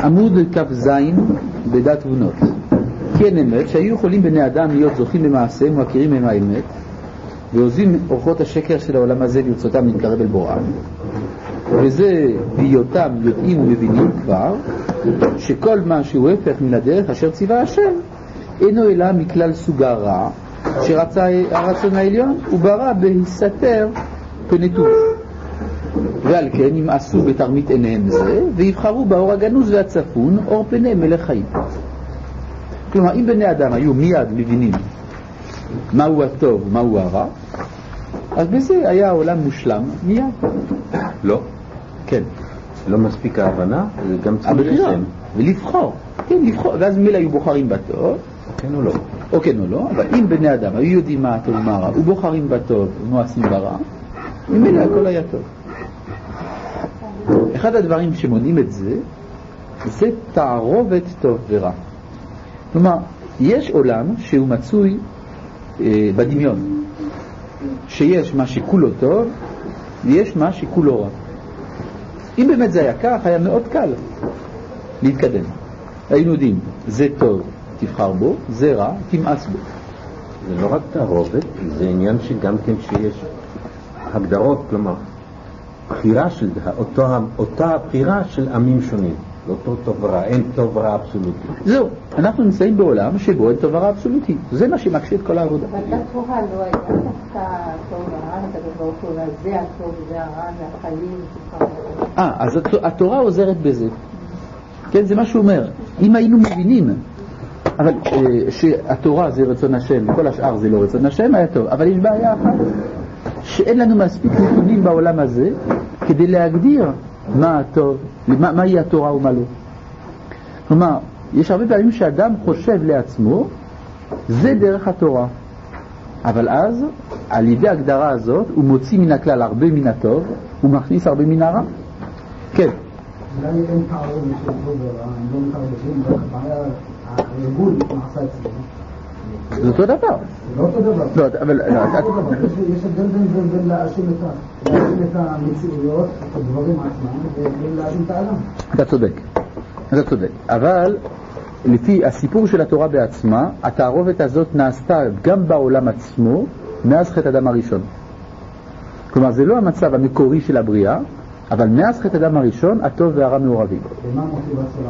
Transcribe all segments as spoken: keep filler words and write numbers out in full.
עמוד כ"ז בדת תבונות. כן אמת שהיו יכולים בני אדם להיות זוכים במעשיהם ומכירים מהם האמת ועוזבים אורחות השקר של העולם הזה לרצותם להתקרב אל בוראם, וזה בהיותם יודעים ומבינים כבר שכל מה שהוא הפך מן הדרך אשר ציווה השם אינו אלא מכלל סוג הרע שרצה הרצון העליון וברא בהסתר פני טוב, ועל כן ימאסו בתרמית עיניהם זה ויבחרו באור הגנוז והצפון אור פני מלך חיים. כלומר, אם בני אדם היו מיד מבינים מהו הטוב ומהו הרע, אז בזה היה העולם מושלם מיד. לא? כן. לא מספיק ההבנה, זה גם צריך לשם. ולבחור. כן, לבחור. ואז מילה היו בוחרים בטוב. כן או לא? או כן או לא, אבל אם בני אדם היו יודעים מה הטוב ומה הרע, ובוחרים בטוב ומואסים ברע, ממילא הכל היה טוב. אחד הדברים שמונעים את זה, זה תערובת טוב ורע. כלומר, יש עולם שהוא מצוי אה, בדמיון, שיש מה שכולו טוב ויש מה שכולו רע. אם באמת זה היה כך, היה מאוד קל להתקדם. היינו יודעים, זה טוב, תבחר בו, זה רע, תמאס בו. זה לא רק תערובת, זה עניין שגם כן שיש הגדרות, כלומר, בחירה של, אותה, אותה בחירה של עמים שונים. לא טוב טוב ורע, אין טוב ורע אבסולוטי. זהו, אנחנו נמצאים בעולם שבו אין טוב ורע אבסולוטי. זה מה שמקשה את כל העבודה. אבל בתורה לא הייתה דווקא טוב ורע, הקדוש ברוך הוא, זה הטוב, זה הרע, זה החיים. אה, אז התורה עוזרת בזה. כן, זה מה שהוא אומר. אם היינו מבינים, אבל שהתורה זה רצון השם וכל השאר זה לא רצון השם, היה טוב. אבל יש בעיה אחת, שאין לנו מספיק נתונים בעולם הזה כדי להגדיר מה הטוב, מה, מה היא התורה ומה לא. כלומר, יש הרבה פעמים שאדם חושב לעצמו, זה דרך התורה. אבל אז, על ידי הגדרה הזאת, הוא מוציא מן הכלל הרבה מן הטוב, הוא מכניס הרבה מן הרע. כן. אולי אין תערוב של טוב ורע, הם לא מתערבבים, רק הבעיה, הארגון נעשה אצלנו. זה אותו דבר. זה לא אותו דבר. לא, אבל... יש הבדל בין להאשים את המציאויות, את הדברים עצמם, ובין להאשים את האדם. אתה צודק. אתה צודק. אבל לפי הסיפור של התורה בעצמה, התערובת הזאת נעשתה גם בעולם עצמו, מאז חטא אדם הראשון. כלומר, זה לא המצב המקורי של הבריאה, אבל מאז חטא אדם הראשון, הטוב והרע מעורבים. ומה המוטיבציה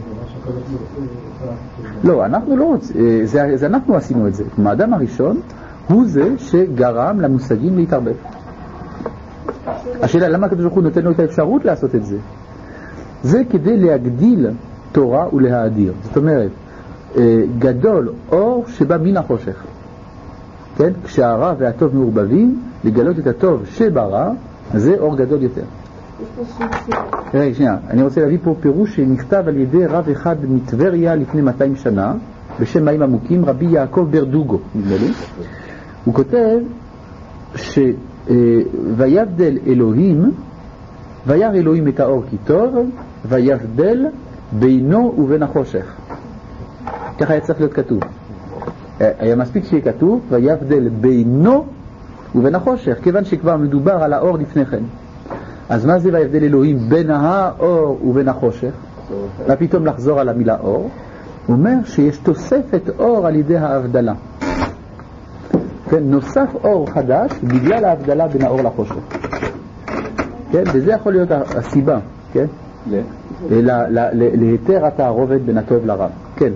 לעשות? לא, אנחנו לא רוצים, זה, זה אנחנו עשינו את זה. כלומר, האדם הראשון הוא זה שגרם למושגים להתערבב. השאלה, למה הקדוש ברוך הוא נותן לו את האפשרות לעשות את זה? זה כדי להגדיל תורה ולהאדיר. זאת אומרת, גדול אור שבא מן החושך. כן? כשהרע והטוב מעורבבים, לגלות את הטוב שברע, זה אור גדול יותר. רגע, שנייה, אני רוצה להביא פה פירוש שנכתב על ידי רב אחד מטבריה לפני מאתיים שנה, בשם מים עמוקים, רבי יעקב ברדוגו, נדמה לי. הוא כותב ש ויבדל אלוהים, וירא אלוהים את האור כי טוב, ויבדל בינו ובין החושך. ככה היה צריך להיות כתוב. היה מספיק שיהיה כתוב, ויבדל בינו ובין החושך, כיוון שכבר מדובר על האור לפני כן. אז מה זה ויבדל אלוהים בין האור ובין החושך? מה פתאום לחזור על המילה אור? הוא אומר שיש תוספת אור על ידי ההבדלה. כן, נוסף אור חדש בגלל ההבדלה בין האור לחושך. כן, וזה יכול להיות הסיבה, כן? להיתר התערובת בין הטוב לרע. כן.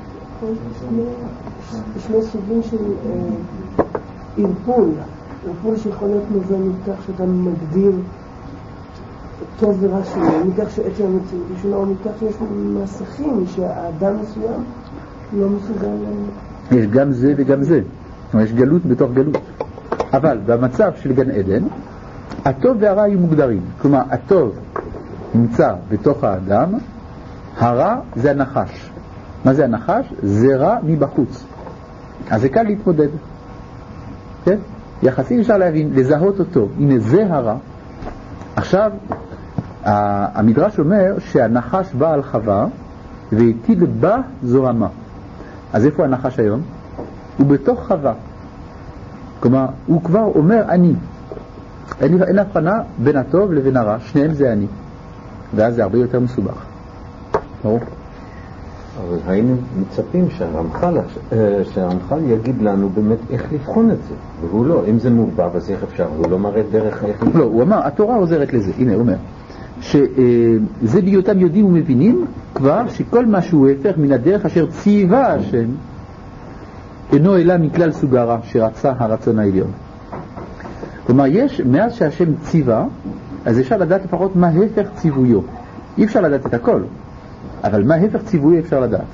שני סוגים של ערפול. ערפול שיכול להיות נובע מכך שאתה מגדיר טוב ורע שלו, מכך שעצם המציאות היא שונה, או מכך שיש מסכים שהאדם מסוים לא מסוגל. יש גם זה וגם זה. יש גלות בתוך גלות. אבל במצב של גן עדן, הטוב והרע היו מוגדרים. כלומר, הטוב נמצא בתוך האדם, הרע זה הנחש. מה זה הנחש? זה רע מבחוץ. אז זה קל להתמודד. כן? יחסית אפשר להבין, לזהות אותו. הנה זה הרע. עכשיו, המדרש אומר שהנחש בא על חווה והטיל בה זוהמה. אז איפה הנחש היום? הוא בתוך חווה. כלומר, הוא כבר אומר אני. אין, אין הבחנה בין הטוב לבין הרע, שניהם זה אני. ואז זה הרבה יותר מסובך. ברור. אבל היינו מצפים שהרמח"ל, שהרמח"ל יגיד לנו באמת איך לבחון את זה, והוא לא, אם זה מעורבב אז איך אפשר, הוא לא מראה דרך איך... לא, הוא אמר, התורה עוזרת לזה, הנה הוא אומר, שזה בהיותם יודעים ומבינים כבר שכל מה שהוא הפך מן הדרך אשר ציווה השם אינו אלא מכלל סוג הרע שרצה הרצון העליון. כלומר, יש, מאז שהשם ציווה, אז אפשר לדעת לפחות מה הפך ציוויו. אי אפשר לדעת את הכל, אבל מה הפך ציוויו אפשר לדעת.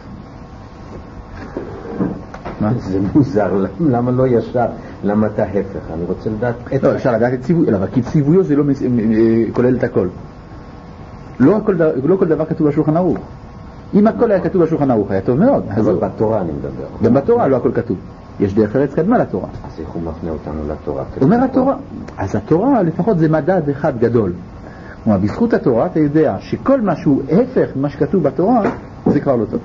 מה? זה מוזר, למה לא ישר? למה אתה הפך? אני רוצה לדעת... לא, אפשר לדעת את ציוויו, אבל כי ציוויו זה לא כולל את הכל. לא כל, לא כל דבר כתוב בשולחן ערוך. אם הכל היה כתוב בשולחן ערוך, היה טוב מאוד. אבל בתורה אני מדבר. גם בתורה לא הכל כתוב. יש דרך ארץ קדמה לתורה. אז איך הוא מפנה אותנו לתורה? אומר התורה, אז התורה לפחות זה מדד אחד גדול. כלומר, בזכות התורה אתה יודע שכל מה שהוא הפך ממה שכתוב בתורה, זה כבר לא טוב.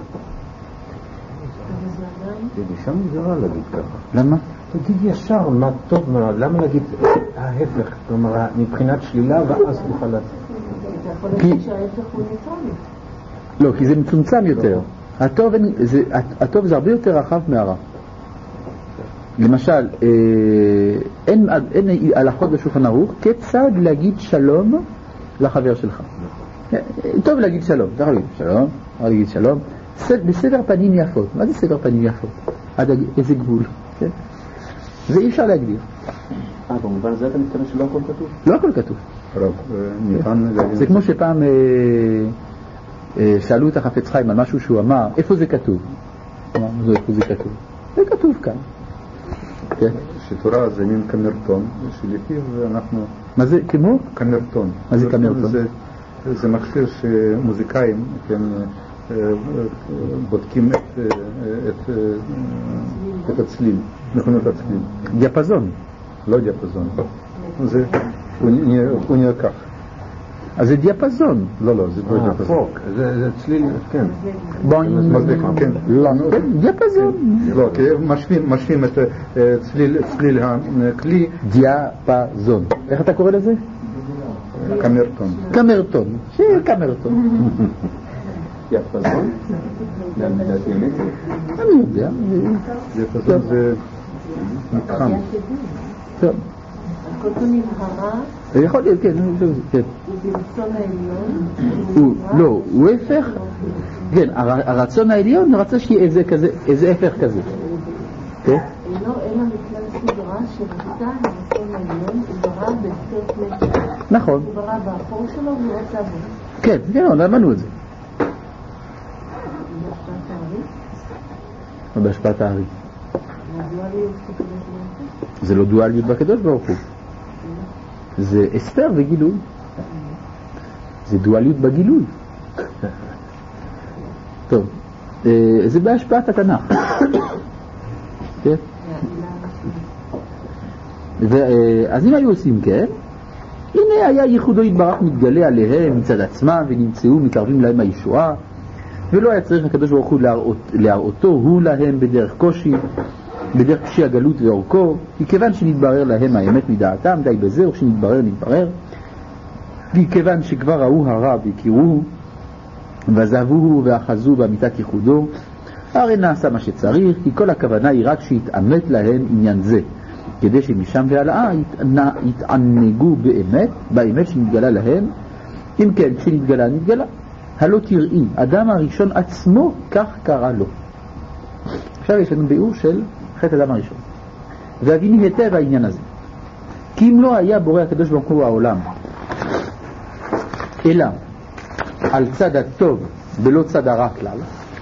זה שם מוזרה להגיד ככה. למה? תגיד ישר מה טוב, מה, למה להגיד ההפך? כלומר, מבחינת שלילה ואז תוכל לעשות. אתה יכול להגיד שההפך הוא ניטרלי. לא, כי זה מצומצם יותר. הטוב, זה, הטוב זה הרבה יותר רחב מהרע. למשל, אין, אין הלכות בשולחן ערוך כיצד להגיד שלום לחבר שלך. טוב להגיד שלום, אתה יכול להגיד שלום, יכול להגיד שלום, בסדר פנים יפות. מה זה סדר פנים יפות? עד איזה גבול? כן? זה אי אפשר להגדיר. אה, במובן הזה אתה מתכוון שלא הכל כתוב? לא הכל כתוב. זה כמו שפעם שאלו את החפץ חיים על משהו שהוא אמר, איפה זה כתוב? אמרנו, איפה זה כתוב? זה כתוב כאן. שתורה זה מין קמרטון, שלפיו אנחנו... מה זה, כמו? קמרטון. מה זה קמרטון? זה מכשיר שמוזיקאים בודקים את הצליל, מכונות הצליל. דיאפזון? לא דיאפזון. הוא נראה כך. אז זה דיאפזון. לא, לא, זה לא דיאפזון. פוק, זה צליל, כן. בוינג. כן. דיאפזון. לא, כי משווים את צליל הכלי. דיאפזון. איך אתה קורא לזה? קמרטון. קמרטון. שיהיה קמרטון. דיאפזון? אני יודע. דיאפזון זה מתחם. טוב. הכל פה נבהרה. יכול להיות, כן. הוא ברצון העליון. לא, הוא הפך. כן, הרצון העליון רצה שיהיה איזה הפך כזה. כן? אינו אלא מכלל סוג רע שרצה הרצון העליון, הוא ברא בהפקר פני. נכון. הוא ברא באחור שלו והוא רצה בו. כן, כן, למדנו את זה. בהשפעת הארי? או בהשפעת הארי. הדואליות בקדוש ברוך הוא? זה לא דואליות בקדוש ברוך הוא. זה הסתר וגילוי. זה דואליות בגילוי. טוב, זה בהשפעת התנ"ך. כן? אז אם היו עושים כן, הנה היה ייחודו יתברך מתגלה עליהם מצד עצמם ונמצאו מתערבים להם הישועה, ולא היה צריך הקדוש ברוך הוא להראות, להראותו הוא להם בדרך קושי, בדרך קשי הגלות ואורכו, כי כיוון שנתברר להם האמת מדעתם, די בזה, או שנתברר נתברר, כי כיוון שכבר ראו הרע והכירוהו ועזבוהו ואחזו באמיתת ייחודו, הרי נעשה מה שצריך, כי כל הכוונה היא רק שיתאמת להם עניין זה, כדי שמשם והלאה יתענגו באמת, באמת שנתגלה להם. אם כן, כשנתגלה נתגלה. הלא תראי, אדם הראשון עצמו כך קרא לו. עכשיו יש לנו ביאור של חטא אדם הראשון, והביני היטב העניין הזה, כי אם לא היה בורא הקדוש ברוך הוא העולם אלא על צד הטוב ולא צד הרע כלל,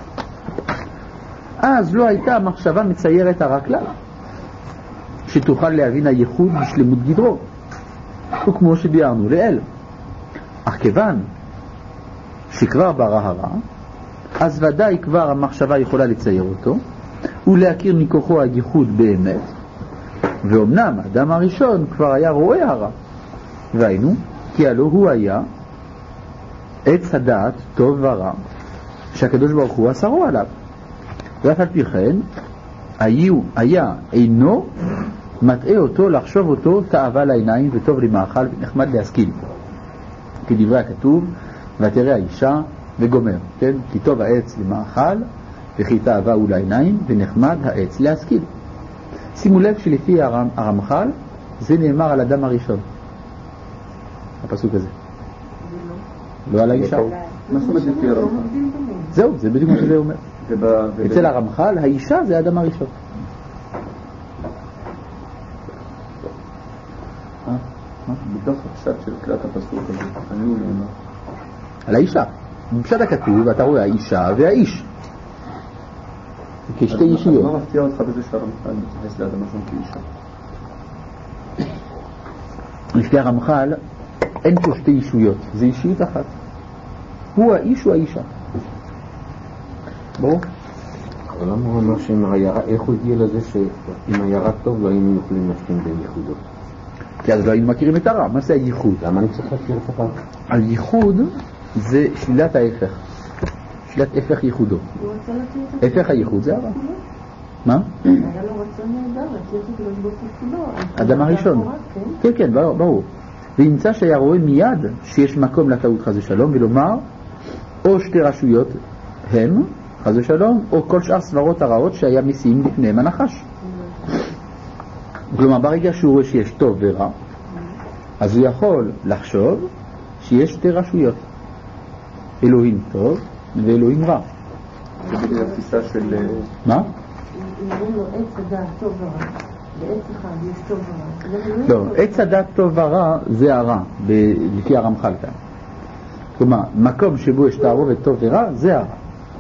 אז לא הייתה המחשבה מציירת הרע כלל שתוכל להבין הייחוד בשלמות גדרו, וכמו שביארנו לאל. אך כיוון שכבר ברא הרע, אז ודאי כבר המחשבה יכולה לצייר אותו ולהכיר מכוחו הייחוד באמת, ואומנם האדם הראשון כבר היה רואה הרע, והיינו כי הלא הוא היה עץ הדעת טוב ורע שהקדוש ברוך הוא אסרו עליו, ואף על פי כן היה, היה אינו מטעה אותו לחשוב אותו תאווה לעיניים וטוב למאכל ונחמד להשכיל, כדברי הכתוב ותראה האישה וגומר, כן? כי טוב העץ למאכל, וכי תאווה הוא לעיניים, ונחמד העץ להשכיל. שימו לב שלפי הרמ, הרמח"ל, זה נאמר על אדם הראשון. הפסוק הזה. לא על האישה. מה זאת אומרת לפי הרמח"ל? זהו, זה בדיוק מה שזה אומר. אצל הרמח"ל, האישה זה האדם הראשון. בתוך הפשט של קריאת הפסוק הזה, אני הוא נאמר. על האישה. בפשט הכתוב, אתה רואה האישה והאיש. כשתי אישיות. מה מפתיע אותך בזה שהרמח"ל מתייחס לאדם הראשון כאישה? לפי הרמח"ל, אין פה שתי אישויות, זה אישיות אחת. הוא האיש הוא האישה. ברור? אבל למה הוא אמר שעם הירה, איך הוא הגיע לזה שעם הירה טוב לא היינו יכולים להסכים בין ייחודות? כי אז לא היינו מכירים את הרע. מה זה הייחוד? למה אני צריך להכיר את הרע? הייחוד זה שלילת ההפך. שלילת הפך ייחודו. הפך הייחוד זה הרע. מה? היה לו רצון נהדר, להכיר את הקדוש ברוך הוא כולו. אדם הראשון. כן, כן, ברור. וימצא שהיה רואה מיד שיש מקום לטעות חס ושלום, ולומר, או שתי רשויות הם, חס ושלום, או כל שאר סברות הרעות שהיה משיאים לפניהם הנחש. כלומר, ברגע שהוא רואה שיש טוב ורע, אז הוא יכול לחשוב שיש שתי רשויות. אלוהים טוב ואלוהים רע. זה התפיסה של... מה? אם אומרים לו עץ הדעת טוב ורע, בעץ אחד יש טוב ורע. לא, עץ הדעת טוב ורע זה הרע, לפי הרמח"ל כאן. כלומר, מקום שבו יש תערובת טוב ורע, זה הרע.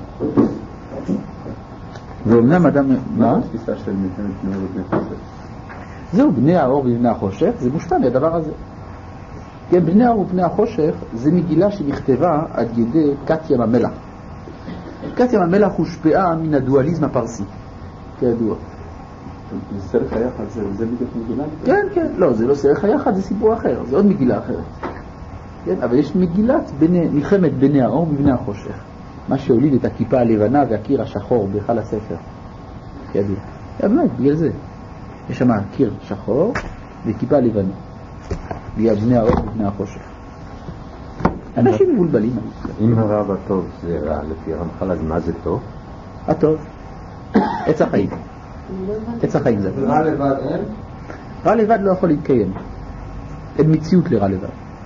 ואומנם אדם... מה התפיסה של מלחמת בני האור ובני החושך? זהו, בני האור ובני החושך, זה מושפע מהדבר הזה. כן, בני האור ובני החושך זה מגילה שנכתבה על ידי כת ים המלח. כת ים המלח הושפעה מן הדואליזם הפרסי, כידוע. זה סרח היחד, זה בדיוק מגילה? כן, כן, לא, זה לא סרח היחד, זה סיפור אחר, זה עוד מגילה אחרת. כן, אבל יש מגילת בני, מלחמת בני האור ובני החושך. מה שהוליד את הכיפה הלבנה והקיר השחור בהיכל הספר. כידוע. באמת, בגלל זה. יש שם קיר שחור וכיפה לבנה. בגלל בני האור ובני החושך. אנשים מבולבלים. אם הרע והטוב זה רע לפי הרמח"ל, אז מה זה טוב? הטוב. עץ החיים. עץ החיים זה. רע לבד אין? רע לבד לא יכול להתקיים. אין מציאות לרע לבד.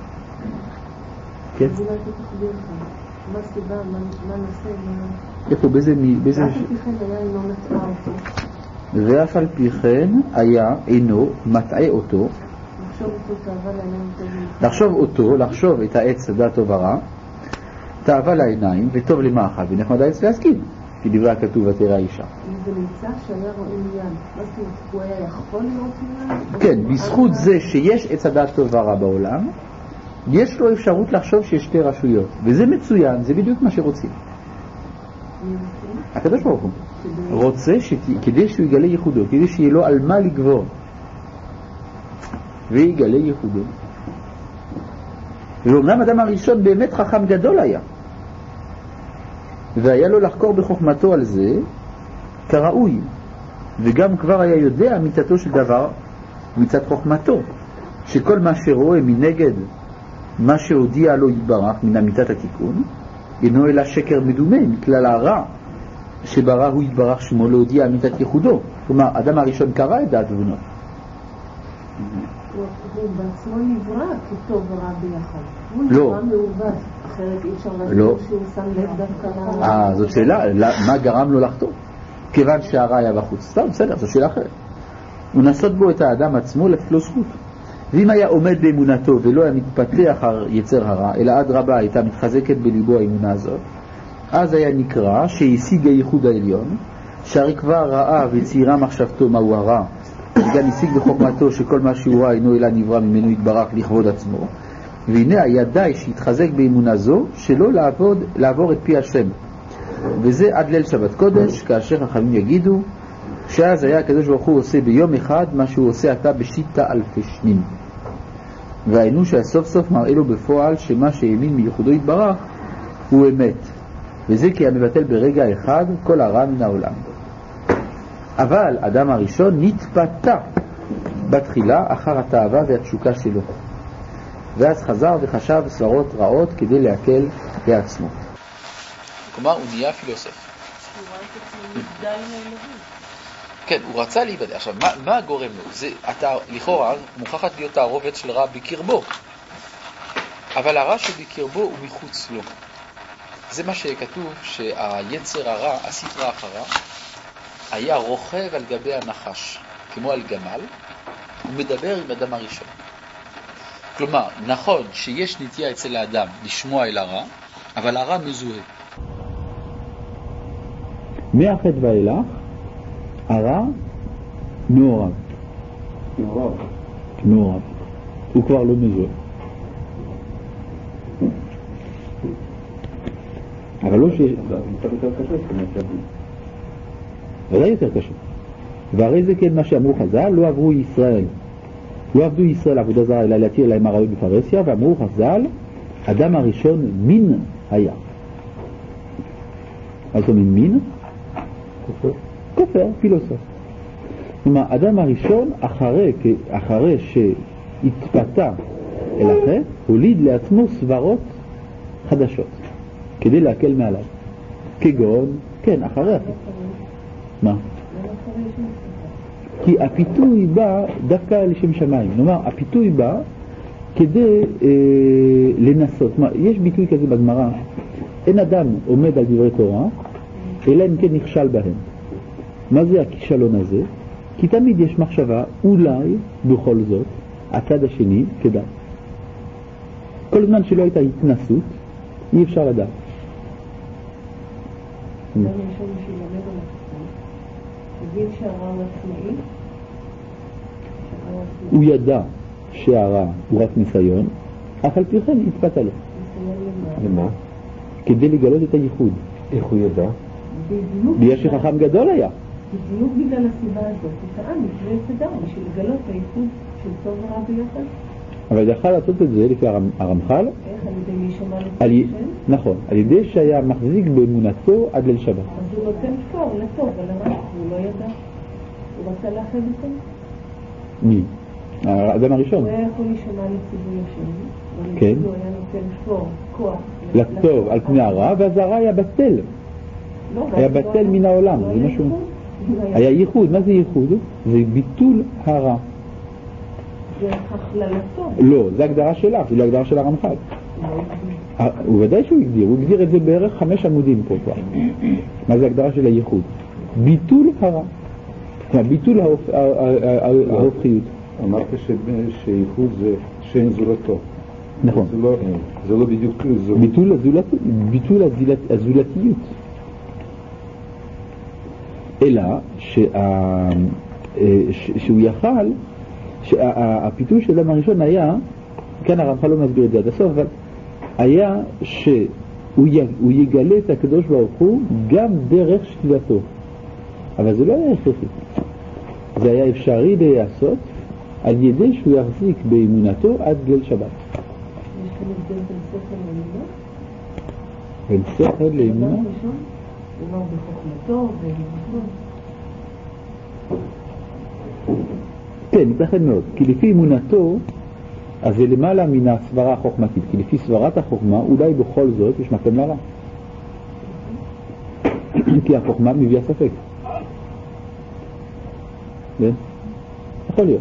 כן? אז אולי תחביר לך. מה הסיבה, מה נעשה? איפה, באיזה... ואף על פי כן היה אינו מטעה אותו. לחשוב אותו, לחשוב את העץ הדעת טוב ורע, תאווה לעיניים וטוב למאכל ונחמד העץ להשכיל, כי דברי הכתוב ותרא האישה. זה נמצא שהיה רואה מיד. מה זאת אומרת, הוא היה יכול לראות מיד? כן, בזכות זה שיש עץ הדעת טוב ורע בעולם, יש לו אפשרות לחשוב שיש שתי רשויות, וזה מצוין, זה בדיוק מה שרוצים. הקדוש ברוך הוא רוצה כדי שהוא יגלה ייחודו, כדי שיהיה לו על מה לגבור ויגלה ייחודו. ואומנם אדם הראשון באמת חכם גדול היה, והיה לו לחקור בחוכמתו על זה כראוי, וגם כבר היה יודע אמיתתו של דבר מצד חוכמתו, שכל מה שרואה מנגד מה שהודיע לו יתברך מן אמיתת התיקון אינו אלא שקר מדומה מכלל הרע שברא הוא יתברך שמו להודיע אמיתת ייחודו. כלומר, אדם הראשון קרא את דעת תבונות. הוא בעצמו נברא כטוב ורע ביחד. הוא לא. נברא מעוות, אחרת אי אפשר לא. לדעת שהוא שם לב דווקא ל... אה, זאת שאלה, מה גרם לו לחטוא? כיוון שהרע היה בחוץ. סתם, בסדר, זו שאלה אחרת. הוא נסות בו את האדם עצמו לתת לו זכות. ואם היה עומד באמונתו ולא היה מתפתח יצר הרע, אלא עד רבה הייתה מתחזקת בליבו האמונה הזאת, אז היה נקרא שהשיג הייחוד העליון, שהרי כבר ראה וציירה מחשבתו מהו הרע, וגם השיג בחוכמתו שכל מה שהוא ראה אינו אלא נברא ממנו יתברך לכבוד עצמו. והנה היה די שהתחזק באמונה זו שלא לעבוד, לעבור את פי השם. וזה עד ליל שבת קודש, כאשר חכמים יגידו שאז היה הקדוש ברוך הוא עושה ביום אחד מה שהוא עושה עתה בשיטה אלפי שנים. והיינו שהסוף סוף מראה לו בפועל שמה שהאמין מייחודו יתברך הוא אמת, וזה כי המבטל ברגע אחד כל הרע מן העולם. אבל אדם הראשון נתפתה בתחילה אחר התאווה והתשוקה שלו, ואז חזר וחשב סברות רעות כדי להקל בעצמו. כלומר, הוא נהיה פילוסוף. הוא ראה את עצמו נבדל מהילדים. כן, הוא רצה להיבדל. עכשיו, מה, מה גורם לו? זה, אתה, לכאורה, מוכרחת להיות תערובת של רע בקרבו. אבל הרע שבקרבו הוא מחוץ לו. זה מה שכתוב, שהיצר הרע, הסטרא אחרא, היה רוכב על גבי הנחש, כמו על גמל, הוא מדבר עם אדם הראשון. כלומר, נכון שיש נטייה אצל האדם לשמוע אל הרע, אבל הרע מזוהה. מהחטא ואילך, הרע מעורב. מעורב. מעורב. הוא כבר לא מזוהה. אבל לא ש... זה יותר קשה, ודאי יותר קשה. והרי זה כן מה שאמרו חז"ל, לא עברו ישראל. לא עבדו ישראל עבודה זרה, אלא להתיר להם עריות בפרהסיה, ואמרו חז"ל, אדם הראשון מין היה. אז הוא מין? כופר. כופר, פילוסוף. כלומר, אדם הראשון, אחרי, אחרי שהתפתה אל החטא, הוליד לעצמו סברות חדשות, כדי להקל מעליו. כגון, כן, אחרי החטא. מה? כי הפיתוי בא דווקא לשם שמיים. נאמר, הפיתוי בא כדי אה, לנסות. מה, יש ביטוי כזה בגמרא, אין אדם עומד על דברי תורה, אלא אם כן נכשל בהם. מה זה הכישלון הזה? כי תמיד יש מחשבה, אולי בכל זאת, הצד השני כדאי. כל זמן שלא הייתה התנסות, אי אפשר לדעת. גם יש לנו שילמד על עצמו. תגיד שהרע הוא עצמאי? הוא ידע שהרע הוא רק ניסיון, אף על פי כן התפתה לו. למה? כדי לגלות את הייחוד. איך הוא ידע? בגלל שחכם גדול היה. בדיוק בגלל הסיבה הזאת. הוא טען, לפני תדע, בשביל לגלות את הייחוד של טוב ורע ביחד. אבל יכל לעשות את זה לפי הרמח"ל. איך? על ידי מי שמע לפי השם? נכון, על ידי שהיה מחזיק באמונתו עד ליל שבת. אז הוא נותן פטור לטוב ולרע, הוא לא ידע. הוא רצה לאחד אותם. מי? האדם הראשון. הוא היה יכול לשמע לציווי השם. כן. הוא היה נותן פטור, כוח. לטוב על פני הרע, ואז הרע היה בטל. היה בטל מן העולם, זה משהו. היה ייחוד. מה זה ייחוד? זה ביטול הרע. זה הכללתו. לא, זה הגדרה שלך, זה לא הגדרה של הרמח"ל. הוא ודאי שהוא הגדיר, הוא הגדיר את זה בערך חמש עמודים פה כבר. מה זה הגדרה של הייחוד? ביטול הרע. כלומר, ביטול ההופכיות. אמרת שייחוד זה שאין זולתו. נכון. זה לא בדיוק זולת. ביטול הזולתיות. אלא שהוא יכל, שהפיתוי של אדם הראשון היה, כאן הרמח"ל לא מסביר את זה עד הסוף, אבל היה שהוא יגלה את הקדוש ברוך הוא גם דרך שתילתו. אבל זה לא היה הכרחי. זה היה אפשרי לעשות על ידי שהוא יחזיק באמונתו עד ליל שבת. יש כאן הבדל בין שכל לאמונה? בין שכל לאמונה? דבר ראשון, דבר בחוכמתו ובחוכמתו. כן, ייתכן מאוד. כי לפי אמונתו, אז זה למעלה מן הסברה החוכמתית. כי לפי סברת החוכמה, אולי בכל זאת יש מקום לרע. כי החוכמה מביאה ספק. כן? יכול להיות.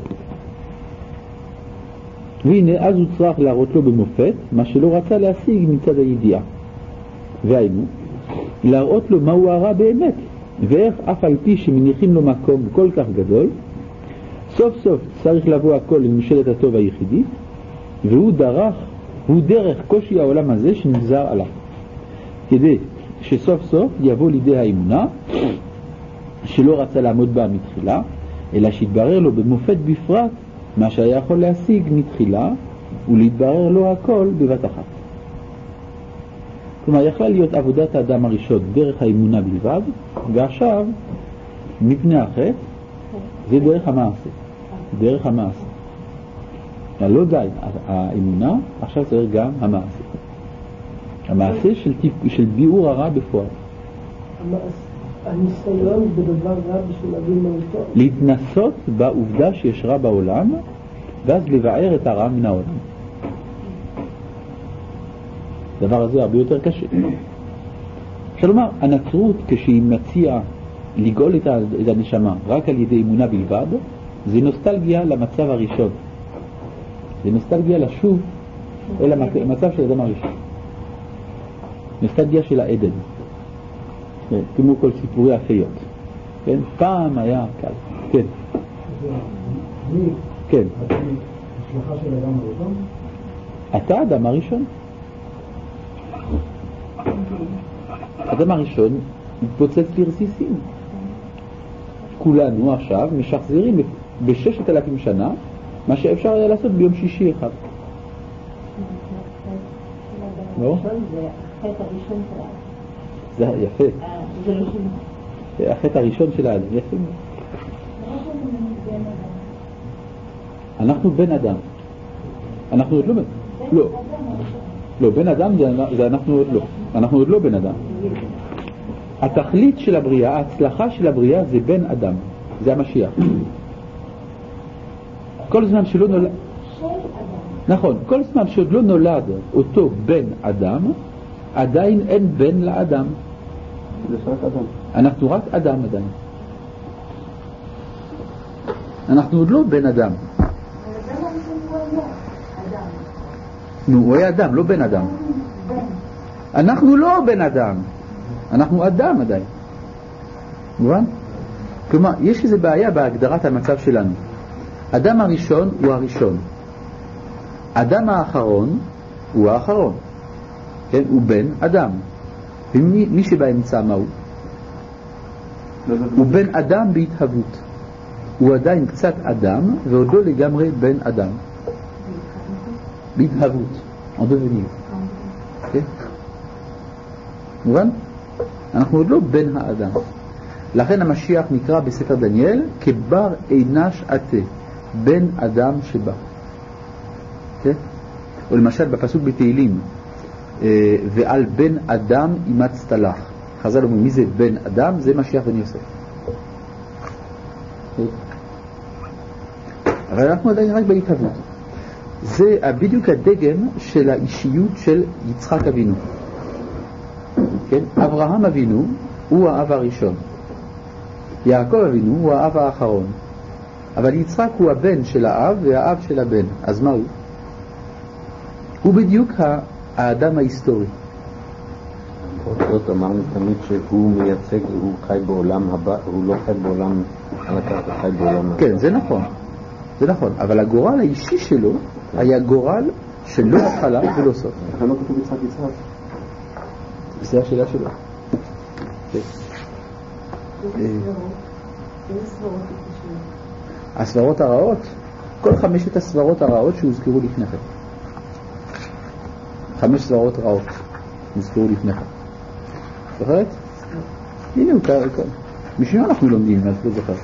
והנה, אז הוא צריך להראות לו במופת, מה שלא רצה להשיג מצד הידיעה. והיינו, להראות לו מהו הרע באמת, ואיך אף על פי שמניחים לו מקום כל כך גדול, סוף סוף צריך לבוא הכל למשלת הטוב היחידי, והוא דרך, הוא דרך קושי העולם הזה שנגזר עליו, כדי שסוף סוף יבוא לידי האמונה, שלא רצה לעמוד בה מתחילה, אלא שהתברר לו במופת בפרט מה שהיה יכול להשיג מתחילה, ולהתברר לו הכל בבת אחת. כלומר, יכלה להיות עבודת האדם הראשון דרך האמונה בלבד, ועכשיו, מפני החטא, זה דרך המעשה. דרך המעשה. לא די, האמונה, עכשיו צריך גם המעשה. המעשה של, של ביאור הרע בפועל. הניסיון בדבר רע בשביל להבין מה הוא טוב. להתנסות בעובדה שיש רע בעולם, ואז לבאר את הרע מן העולם. הדבר הזה הרבה יותר קשה. עכשיו, כלומר, הנצרות כשהיא מציעה לגאול את הנשמה רק על ידי אמונה בלבד, זה נוסטלגיה למצב הראשון. זה נוסטלגיה לשוב אל המצב של האדם הראשון. נוסטלגיה של העדן. כמו כל סיפורי החיות. כן? פעם היה קל. כן. כן. השלכה של האדם הראשון? אתה האדם הראשון. האדם הראשון מתפוצץ לרסיסים. כולנו עכשיו משחזרים בששת אלפים שנה מה שאפשר היה לעשות ביום שישי אחד. לא? זה החטא הראשון של האדם. זה יפה. זה לא שונה. החטא הראשון של האדם. יפה. אנחנו בן אדם. אנחנו עוד לא בן. לא. לא, בן אדם זה, זה אנחנו עוד לא. אנחנו עוד לא בן אדם. התכלית של הבריאה, ההצלחה של הבריאה זה בן אדם. זה המשיח. כל זמן שלא נולד... נכון, כל זמן שעוד לא נולד אותו בן אדם, עדיין אין בן לאדם. זה רק אדם. אנחנו רק אדם עדיין. אנחנו עוד לא בן אדם. נו, הוא היה אדם, לא בן אדם. אנחנו לא בן אדם. אנחנו אדם עדיין. מובן? כלומר, יש איזו בעיה בהגדרת המצב שלנו. אדם הראשון הוא הראשון. אדם האחרון הוא האחרון. כן? הוא בן אדם. ומי מי שבאמצע מה הוא? הוא בן אדם בהתהוות. הוא עדיין קצת אדם ועוד לא לגמרי בן אדם. בהתהוות. en devenir. כן? מובן? אנחנו עוד לא בן האדם. לכן המשיח נקרא בספר דניאל כבר אינש עתה, בן אדם שבא. כן? או למשל בפסוק בתהילים, ועל בן אדם אימצת לך. חז"ל אומרים, מי זה בן אדם? זה משיח בן יוסף. אבל אנחנו עדיין רק בהתהוות. זה בדיוק הדגם של האישיות של יצחק אבינו. כן? אברהם אבינו הוא האב הראשון. יעקב אבינו הוא האב האחרון. אבל יצחק הוא הבן של האב והאב של הבן. אז מה הוא? הוא בדיוק האדם ההיסטורי. זאת אמרנו תמיד שהוא מייצג, הוא חי בעולם הבא, הוא לא חי בעולם הנקר, הוא חי בעולם הבא. כן, זה נכון. זה נכון. אבל הגורל האישי שלו היה גורל שלא התחלה ולא סוף. לכן לא כתוב יצחק יצחק. זה השאלה שלו. הסברות הרעות, כל חמשת הסברות הרעות שהוזכרו לפני כן. חמש סברות רעות הוזכרו לפני כן. זוכרת? הנה הוא כאן. משום מה אנחנו לומדים, אז לא זוכר.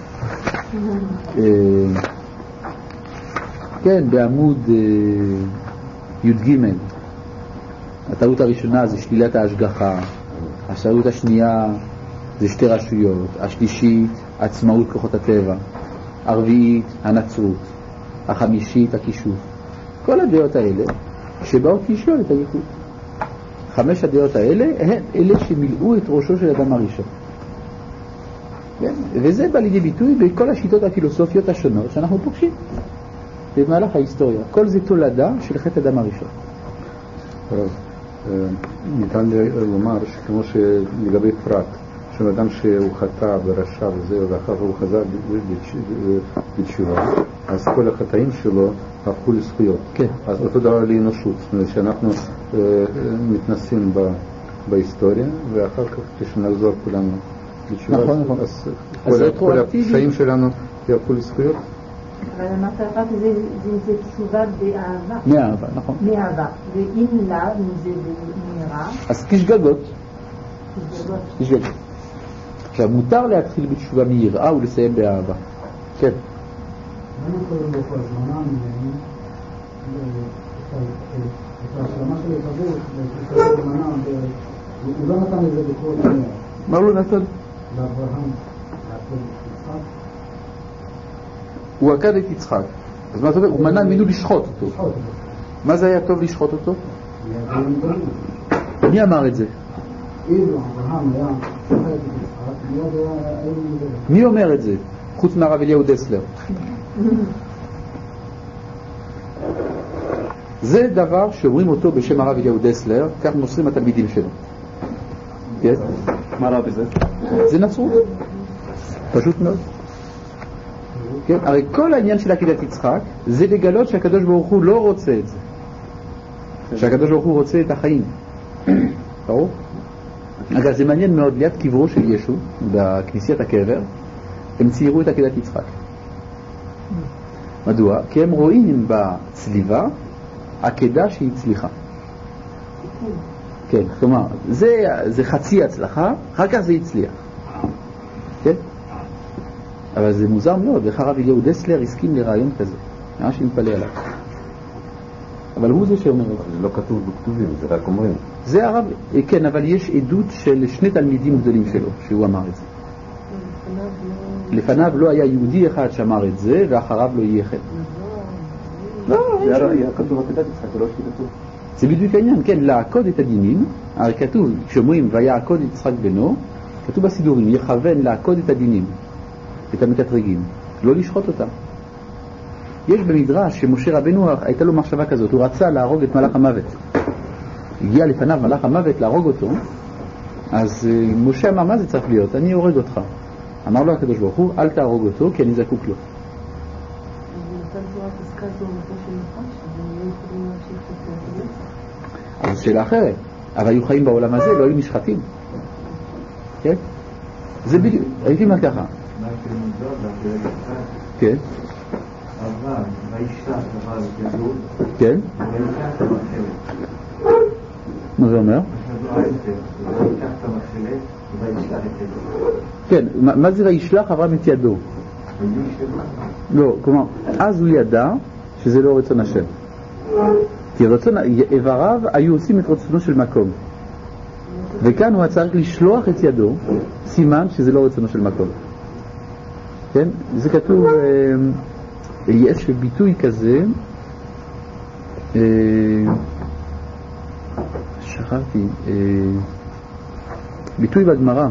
כן, בעמוד י"ג. הטעות הראשונה זה שלילת ההשגחה, הטעות השנייה זה שתי רשויות, השלישית עצמאות כוחות הטבע, הרביעית הנצרות, החמישית הכישוף. כל הדעות האלה שבאות לשלול את הייחוד. חמש הדעות האלה הן אלה שמילאו את ראשו של אדם הראשון. כן? וזה בא לידי ביטוי בכל השיטות הפילוסופיות השונות שאנחנו פוגשים במהלך ההיסטוריה. כל זה תולדה של חטא אדם הראשון. ניתן לומר שכמו שלגבי פרט, שאדם שהוא חטא ורשע וזה, ואחר הוא חזר בתשובה, אז כל החטאים שלו הפכו לזכויות. כן. אז אותו דבר לאנושות, זאת אומרת שאנחנו מתנסים בהיסטוריה, ואחר כך כשנחזור כולנו לתשובה, נכון, נכון. אז כל הפשעים שלנו יהפכו לזכויות. אבל המטרה זה תשובה באהבה. מאהבה, נכון. מאהבה. ואם לא, אם זה נראה... אז כשגגות. כשגגות. כשגגות. עכשיו, מותר להתחיל בתשובה מיראה ולסיים באהבה. כן. למה קוראים לו כל הזמן את ההשלמה של ההתאבות, את הזמנה, הוא לא נתן לזה בכל דניה. מה הוא לא נתן? לאברהם, לעקוד את יצחק. הוא עקד את יצחק. אז מה אתה אומר? הוא מנע ממנו לשחוט אותו. מה זה היה טוב לשחוט אותו? מי אמר את זה? אילו אברהם היה שוחט את יצחק, מיד היה... מי אומר את זה? חוץ מהרב אליהו דסלר. זה דבר שאומרים אותו בשם הרב אליהו דסלר, כך מוסרים התלמידים שלו. כן? מה רע בזה? זה נצרות. פשוט מאוד. כן? הרי כל העניין של עקדת יצחק זה לגלות שהקדוש ברוך הוא לא רוצה את זה. שהקדוש ברוך הוא רוצה את החיים. ברור? אגב, זה מעניין מאוד, ליד קברו של ישו, בכנסיית הקבר, הם ציירו את עקדת יצחק. מדוע? כי הם רואים בצליבה עקדה שהיא הצליחה. כן, כלומר, זה, זה חצי הצלחה, אחר כך זה הצליח. כן? אבל זה מוזר מאוד, איך הרב אליהו דסלר הסכים לרעיון כזה. ממש מתפלא עליו. אבל הוא זה שאומר את זה. זה לא כתוב בכתובים, זה רק אומרים. זה הרב, כן, אבל יש עדות של שני תלמידים גדולים שלו, שהוא אמר את זה. לפניו לא היה יהודי אחד שאמר את זה, ואחריו לא יהיה אחד. לא, זה היה כתוב עקדת יצחק, זה לא שכתוב. זה בדיוק העניין, כן, לעקוד את הדינים, הרי כתוב, כשאומרים ויעקוד יצחק בנו, כתוב בסידורים, יכוון לעקוד את הדינים, את המקטרגים, לא לשחוט אותם. יש במדרש שמשה רבנו הייתה לו מחשבה כזאת, הוא רצה להרוג את מלאך המוות. הגיע לפניו מלאך המוות להרוג אותו, אז משה אמר, מה זה צריך להיות? אני הורג אותך. אמר לו הקדוש ברוך הוא, אל תהרוג אותו כי אני זקוק לו. אז זו שאלה אחרת, אבל היו חיים בעולם הזה, לא היו נשחטים. כן? זה בדיוק, הייתי אומר ככה. כן? אברהם, וישלח דבר גדול, כן? ויקח את המחלת. מה זה אומר? ויקח את המחלת, וישלח את ידו. כן, מה זה וישלח אברהם את ידו? לא, כלומר, אז הוא ידע שזה לא רצון השם. כי רצון, איבריו היו עושים את רצונו של מקום. וכאן הוא צריך לשלוח את ידו, סימן שזה לא רצונו של מקום. כן? זה כתוב, יש ביטוי כזה, שכחתי, ביטוי בגמרא.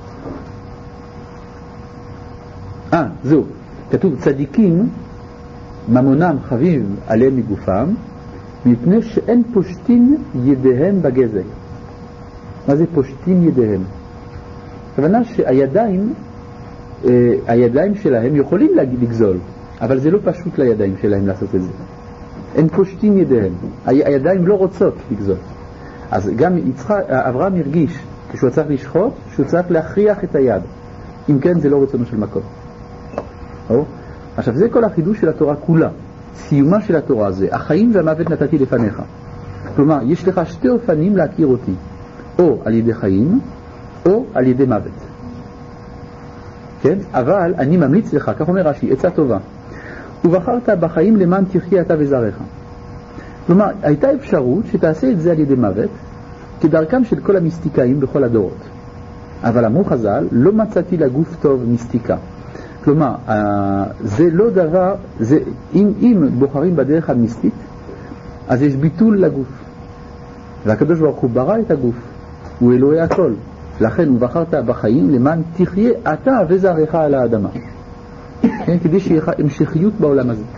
אה, זהו, כתוב צדיקים ממונם חביב עליהם מגופם, מפני שאין פושטים ידיהם בגזל. מה זה פושטים ידיהם? הכוונה שהידיים, אה, הידיים שלהם יכולים לגזול, אבל זה לא פשוט לידיים שלהם לעשות את זה. אין פושטים ידיהם, ה- הידיים לא רוצות לגזול. אז גם יצחק, אברהם הרגיש כשהוא צריך לשחוט, שהוא צריך להכריח את היד. אם כן, זה לא רצונו של מקום. או? עכשיו, זה כל החידוש של התורה כולה. סיומה של התורה זה, החיים והמוות נתתי לפניך. כלומר, יש לך שתי אופנים להכיר אותי. או על ידי חיים, או על ידי מוות. כן? אבל אני ממליץ לך, כך אומר רש"י, עצה טובה. ובחרת בחיים למען תחיה אתה וזרעך. כלומר, הייתה אפשרות שתעשה את זה על ידי מוות, כדרכם של כל המיסטיקאים בכל הדורות. אבל אמרו חז"ל, לא מצאתי לגוף טוב מיסטיקה. כלומר, זה לא דבר, זה, אם, אם בוחרים בדרך המיסטית, אז יש ביטול לגוף. והקדוש ברוך הוא ברא את הגוף, הוא אלוהי הכל. לכן הוא בחרת בחיים למען תחיה אתה וזרעך על האדמה. כן, כדי שיהיה המשכיות בעולם הזה.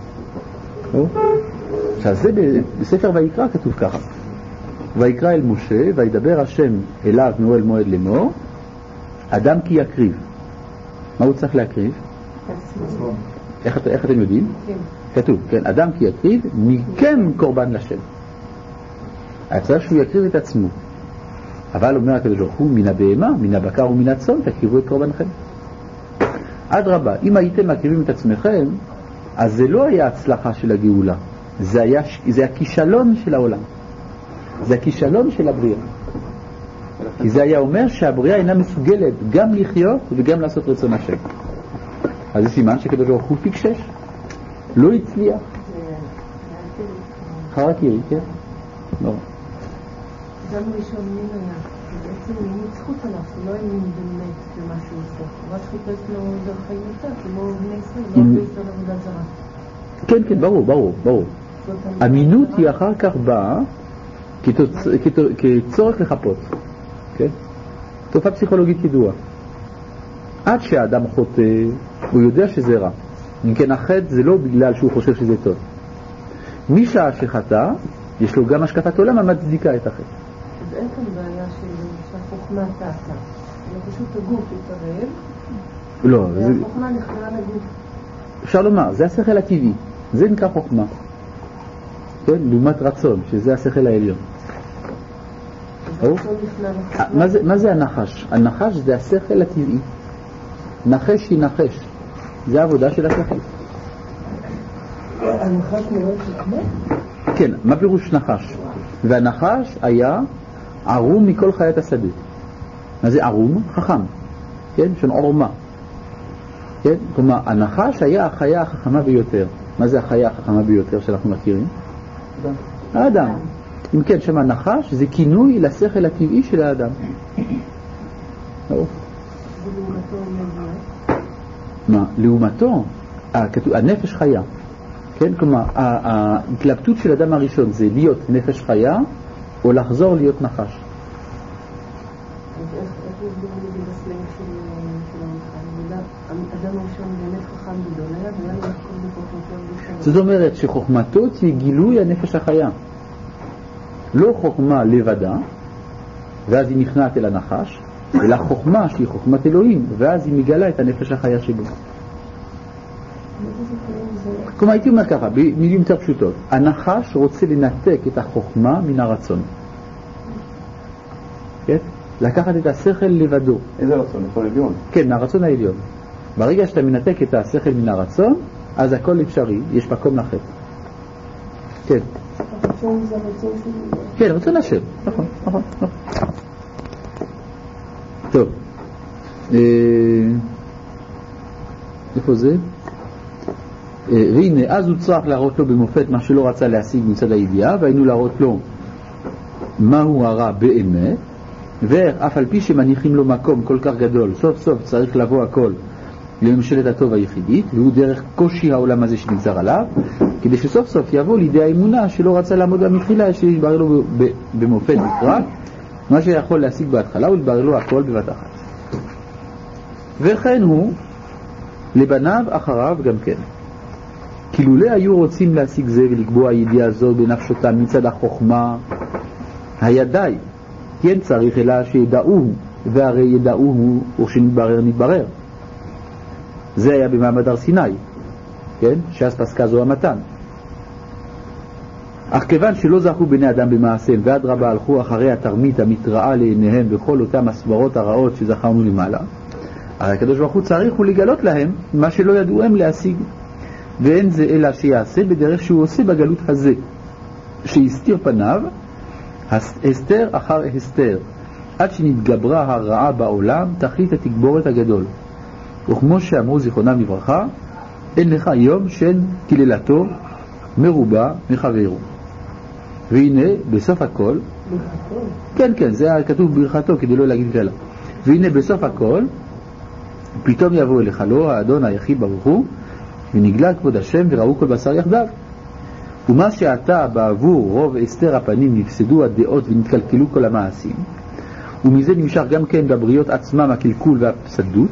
עכשיו זה בספר ויקרא כתוב ככה. ויקרא אל משה, וידבר השם אליו מאוהל מועד לאמור, אדם כי יקריב. מה הוא צריך להקריב? איך, איך אתם יודעים? כתוב, כן, אדם כי יקריב, מכם קורבן לשם. היה צריך שהוא יקריב את עצמו. אבל אומר הקדוש ברוך הוא, מן הבהמה, מן הבקר ומן הצאן, תקריבו את קורבנכם. עד רבה, אם הייתם מקריבים את עצמכם, אז זה לא היה הצלחה של הגאולה. זה היה, זה הכישלון של העולם. זה הכישלון של הבריאה. כי זה היה אומר שהבריאה אינה מסוגלת גם לחיות וגם לעשות רצון השם. אז זה סימן שקדוש ברוך הוא פיקשש. לא הצליח. חרק ירי, כן? לא. גם ראשון מין היה, בעצם מין זכות עליו, הוא לא האמין באמת במה שהוא עושה. הוא רק חיפש לו דרך חיים יותר, כמו בני ישראל, לא בישראל עבודת זרה. כן, כן, ברור, ברור, ברור. אמינות היא אחר כך באה כצורך לחפות. כן? תופעה פסיכולוגית ידועה. עד שהאדם חוטא, הוא יודע שזה רע. אם כן, החטא זה לא בגלל שהוא חושב שזה טוב. משעה שחטא, יש לו גם השקפת עולם המצדיקה את החטא. אז אין כאן בעיה שהחוכמה תעשה. זה פשוט הגוף יתערב, לא, והחוכמה נכנעה לגוף. אפשר לומר, זה השכל הטבעי. זה נקרא חוכמה. כן? לעומת רצון, שזה השכל העליון. מה זה, מה זה הנחש? הנחש זה השכל הטבעי. נחש ינחש. זה העבודה של השכל. הנחש נראה חכמה? כן, מה פירוש נחש? והנחש היה ערום מכל חיית השדה. מה זה ערום? חכם. כן? של עורמה. כן? כלומר, הנחש היה החיה החכמה ביותר. מה זה החיה החכמה ביותר שאנחנו מכירים? האדם. אם כן, שם הנחש זה כינוי לשכל הטבעי של האדם. מה? לעומתו, הנפש חיה. כן? כלומר, ההתלבטות של אדם הראשון זה להיות נפש חיה או לחזור להיות נחש. אז איך נסבירו לי בסלנג של המחל? האדם הראשון באמת חכם גדול היה, והיה לו לחקור בחוכמתו. זאת אומרת שחוכמתו תהיה גילוי הנפש החיה. לא חוכמה לבדה, ואז היא נכנעת אל הנחש, אלא חוכמה שהיא חוכמת אלוהים, ואז היא מגלה את הנפש החיה שבו. כלומר, הייתי אומר ככה, במילים יותר פשוטות, הנחש רוצה לנתק את החוכמה מן הרצון. כן? לקחת את השכל לבדו. איזה רצון? רצון עליון? כן, מהרצון העליון. ברגע שאתה מנתק את השכל מן הרצון, אז הכל אפשרי, יש מקום לחטא. כן. הרצון זה הרצון שלי. כן, רצון השם. נכון, נכון, נכון. טוב. איפה זה? והנה, אז הוא צריך להראות לו במופת מה שלא רצה להשיג מצד הידיעה, והיינו להראות לו מהו הרע באמת, ואף על פי שמניחים לו מקום כל כך גדול, סוף סוף צריך לבוא הכל לממשלת הטוב היחידית, והוא דרך קושי העולם הזה שנגזר עליו, כדי שסוף סוף יבוא לידי האמונה שלא רצה לעמוד במתחילה, שיתברר לו במופת בפרט, מה שיכול להשיג בהתחלה, הוא יתברר לו הכל בבת אחת. וכן הוא, לבניו אחריו גם כן. כילולי היו רוצים להשיג זה ולקבוע ידיעה זו בנפשותם מצד החוכמה, היה די. כן צריך אלא שידעוהו, והרי ידעוהו וכשנתברר נתברר. זה היה במעמד הר סיני, כן? שאז פסקה זו המתן. אך כיוון שלא זכו בני אדם במעשיהם ועד רבה הלכו אחרי התרמית המתראה לעיניהם בכל אותם הסברות הרעות שזכרנו למעלה, הרי הקדוש ברוך הוא צריך הוא לגלות להם מה שלא ידעו הם להשיג, ואין זה אלא שיעשה בדרך שהוא עושה בגלות הזה, שהסתיר פניו הסתר אחר הסתר, עד שנתגברה הרעה בעולם תכלית התגבורת הגדול. וכמו שאמרו זיכרונם לברכה, אין לך יום שאין קללתו מרובה מחברו. והנה בסוף הכל, כן כן, זה כתוב ברכתו כדי לא להגיד כלל. והנה בסוף הכל פתאום יבוא אליך לו האדון היחיד ברוך הוא, ונגלה כבוד השם וראו כל בשר יחדיו. ומה שעתה בעבור רוב הסתר הפנים נפסדו הדעות ונתקלקלו כל המעשים, ומזה נמשך גם כן בבריות עצמם הקלקול והפסדות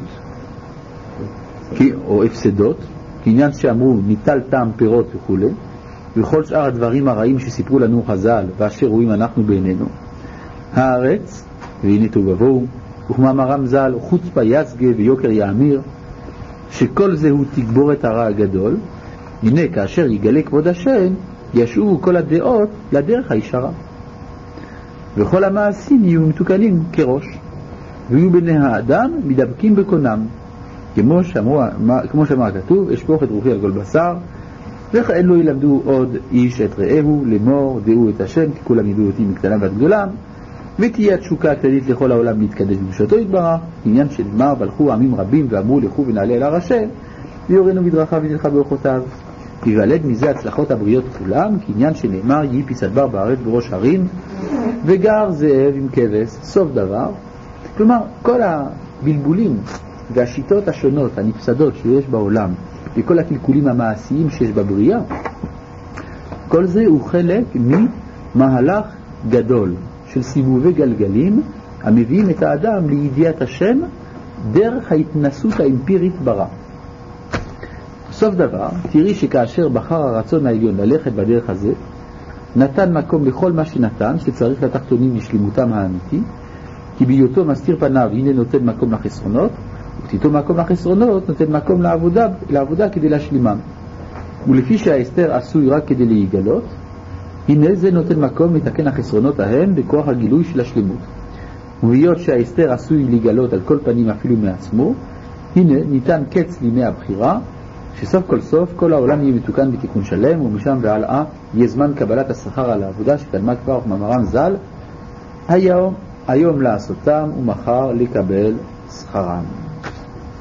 או הפסדות, כעניין שאמרו ניטל טעם פירות וכו', וכל שאר הדברים הרעים שסיפרו לנו חז"ל ואשר רואים אנחנו בעינינו. הארץ והנה תובבו, וכמאמרם ז"ל חוצפה יסגה ויוקר יאמיר, שכל זה הוא תגבורת הרע הגדול. הנה כאשר יגלה כבוד השם ישובו כל הדעות לדרך הישרה, וכל המעשים יהיו מתוקנים כראש, ויהיו בני האדם מדבקים בקונם, כמו שאמרו, כמו שאמר כתוב, אשפוך את רוחי על כל בשר, וכאן לא ילמדו עוד איש את רעהו לאמור דעו את השם, כי כולם ידעו אותי מקטנם ועד גדולם, ותהיה התשוקה הכללית לכל העולם להתקדש בקדושתו יתברך, עניין שנאמר והלכו עמים רבים ואמרו לכו ונעלה אל הר השם ויורנו בדרכיו ונלכה באורחותיו. יוולד מזה הצלחות הבריות כולם, כעניין שנאמר יהי פיסת בר בארץ בראש הרים וגר זאב עם כבש, סוף דבר. כלומר כל הבלבולים והשיטות השונות הנפסדות שיש בעולם וכל הקלקולים המעשיים שיש בבריאה, כל זה הוא חלק ממהלך גדול של סיבובי גלגלים המביאים את האדם לידיעת השם דרך ההתנסות האמפירית ברע. בסוף דבר, תראי שכאשר בחר הרצון העליון ללכת בדרך הזה, נתן מקום לכל מה שנתן, שצריך לתחתונים לשלימותם האמיתי, כי בהיותו מסתיר פניו, הנה נותן מקום לחסרונות, ובתיתו מקום לחסרונות, נותן מקום לעבודה, לעבודה כדי להשלימם. ולפי שההסתר עשוי רק כדי להיגלות, הנה זה נותן מקום לתקן החסרונות ההם בכוח הגילוי של השלימות. ובהיות שההסתר עשוי להיגלות על כל פנים אפילו מעצמו, הנה ניתן קץ לימי הבחירה, שסוף כל סוף כל העולם יהיה מתוקן בתיקון שלם, ומשם והלאה יהיה זמן קבלת השכר על העבודה שקדמה כבר מאמרם ז"ל, היום, היום לעשותם ומחר לקבל שכרם.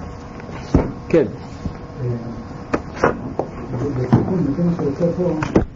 כן. בתיקון, לפי מה שיוצא פה